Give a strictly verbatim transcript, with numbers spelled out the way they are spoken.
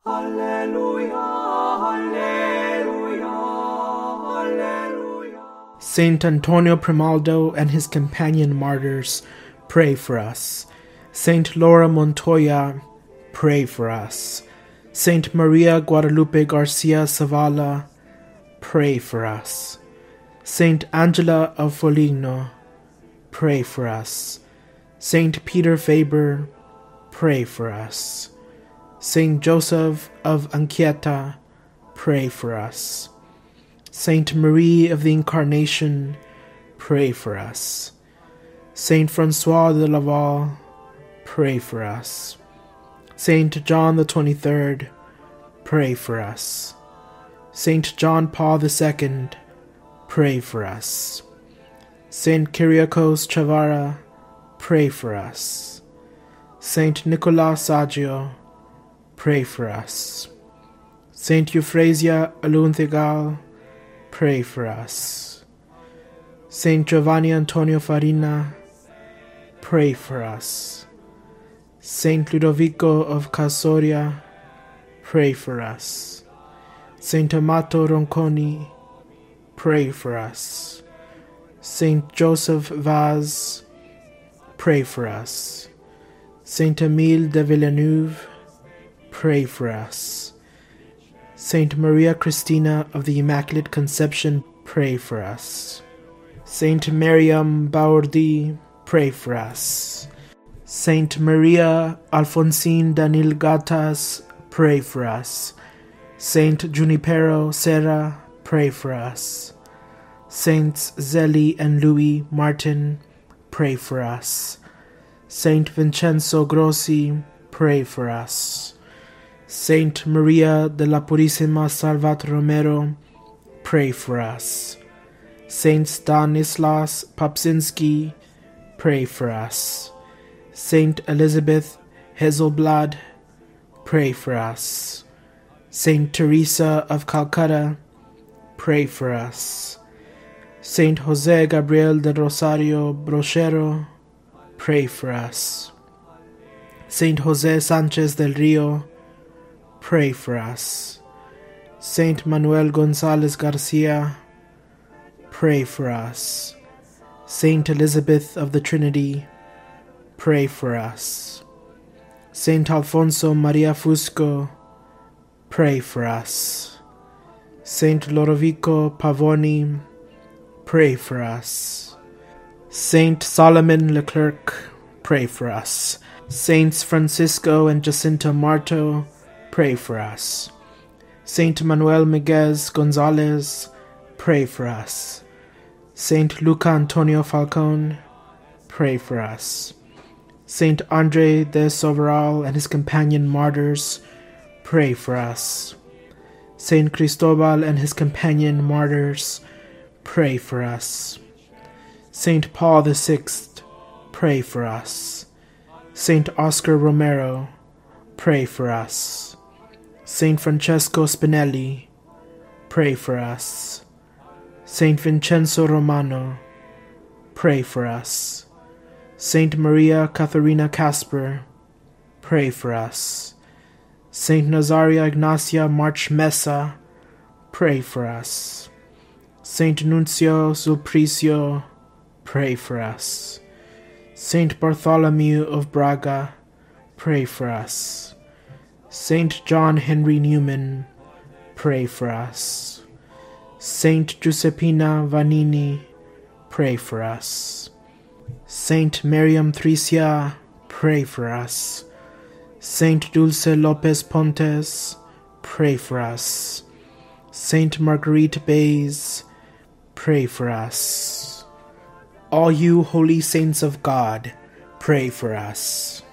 Hallelujah, hallelujah, hallelujah. Saint Antonio Primaldo and his companion martyrs, pray for us. Saint Laura Montoya, pray for us. Saint Maria Guadalupe Garcia Zavala, pray for us. Saint Angela of Foligno, pray for us. Saint Peter Faber, pray for us. Saint Joseph of Anchieta, pray for us. Saint Marie of the Incarnation, pray for us. Saint Francois de Laval, pray for us. Saint John the twenty-third, pray for us. Saint John Paul the second, pray for us. Saint Kyriakos Chavara, pray for us. Saint Nicolas Saggio, pray for us. Saint Euphrasia Alunthegal, pray for us. Saint Giovanni Antonio Farina, pray for us. Saint Ludovico of Casoria, pray for us. Saint Amato Ronconi, pray for us. Saint Joseph Vaz, pray for us. Saint Emile de Villeneuve, pray for us. Saint Maria Christina of the Immaculate Conception, pray for us. Saint Miriam Baurdi, pray for us. Saint Maria Alfonsine Danil Gatas, pray for us. Saint Junipero Serra, pray for us. Saints Zeli and Louis Martin, pray for us. Saint Vincenzo Grossi, pray for us. Saint Maria de la Purissima Salvat Romero, pray for us. Saint Stanislas Papsinski, pray for us. Saint Elizabeth Hazelblad, pray for us. Saint Teresa of Calcutta, pray for us. Saint Jose Gabriel de Rosario Brochero, pray for us. Saint Jose Sanchez del Rio, pray for us. Saint Manuel Gonzalez Garcia, pray for us. Saint Elizabeth of the Trinity, pray for us. Saint Alfonso Maria Fusco, pray for us. Saint Lodovico Pavoni, pray for us. Saint Solomon Leclerc, pray for us. Saints Francisco and Jacinta Marto, pray for us. Saint Manuel Miguez Gonzalez, pray for us. Saint Luca Antonio Falcone, pray for us. Saint Andre de Soveral and his companion martyrs, pray for us. Saint Cristobal and his companion martyrs, pray for us. Saint Paul the Sixth, pray for us. Saint Oscar Romero, pray for us. Saint Francesco Spinelli, pray for us. Saint Vincenzo Romano, pray for us. Saint Maria Catharina Casper, pray for us. Saint Nazaria Ignacia March Messa, pray for us. Saint Nuncio Sulpicio, pray for us. Saint Bartholomew of Braga, pray for us. Saint John Henry Newman, pray for us. Saint Giuseppina Vanini, pray for us. Saint Miriam Tricia, pray for us. Saint Dulce Lopez Pontes, pray for us. Saint Marguerite Bays, pray for us. All you holy saints of God, pray for us.